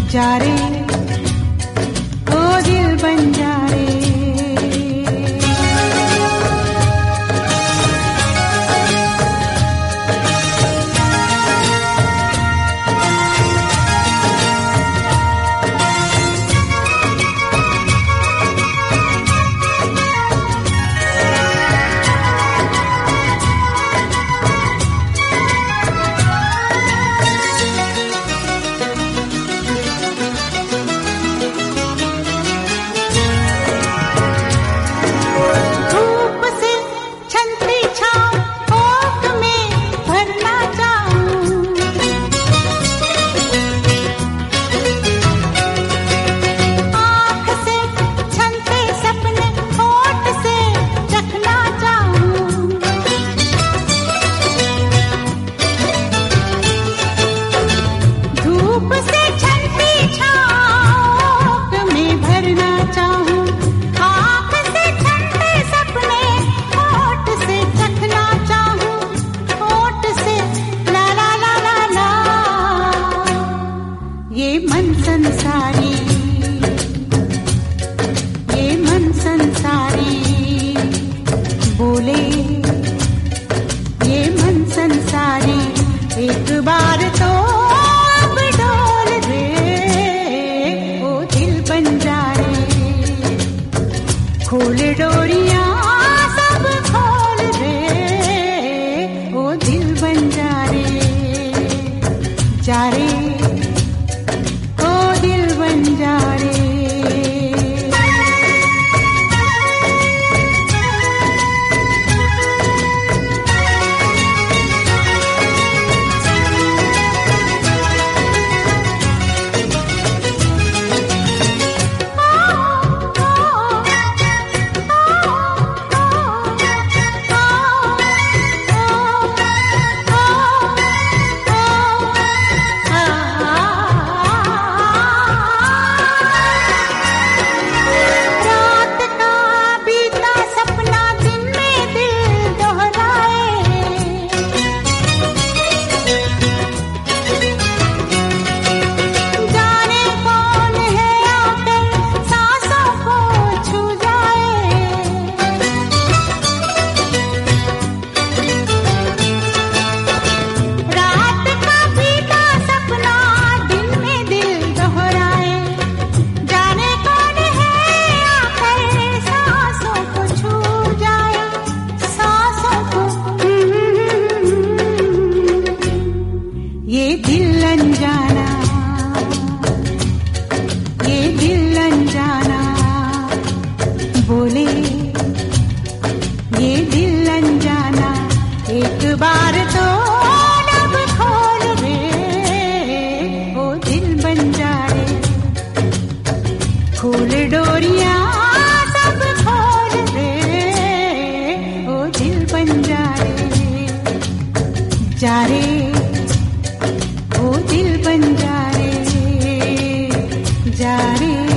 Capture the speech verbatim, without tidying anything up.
जा रे ओ दिल बन जा रे। ये मन संसारी, ये मन संसारी बोले, ये मन संसारी एक बार तो अब डोल दे ओ दिल बन जा रे। खोल डोरियां सब खोल दे ओ दिल बन जा रे। जा रे जा रे। ये दिल अनजाना, ये दिल अनजाना बोले, ये दिल अनजाना एक बार तो लब खोल दे ओ दिल बन जा रे। खोल डोरियां सब खोल दे ओ दिल बन जा रे। जा रे ओ दिल बन जा रे, जा रे।